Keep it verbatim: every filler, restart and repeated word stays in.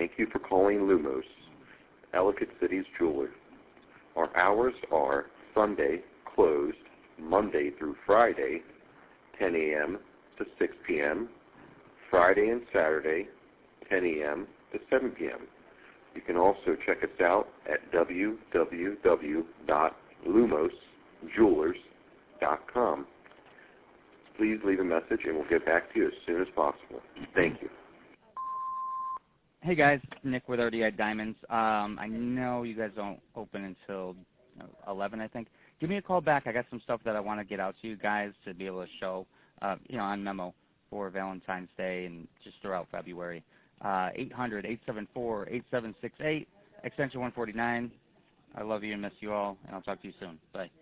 Thank you for calling Lumos, Ellicott City's jeweler. Our hours are Sunday closed, Monday through Friday, ten a m to six p m, Friday and Saturday, ten a m to seven p m You can also check us out at w w w dot lumos jewelers dot com. Please leave a message and we'll get back to you as soon as possible. Thank you. Hey guys, Nick with R D I Diamonds. Um, I know you guys don't open until eleven, I think. Give me a call back. I got some stuff that I want to get out to you guys to be able to show, uh, you know, on memo for Valentine's Day and just throughout February. Uh, eight hundred, eight seven four, eight seven six eight, extension one forty-nine. I love you and miss you all, and I'll talk to you soon. Bye.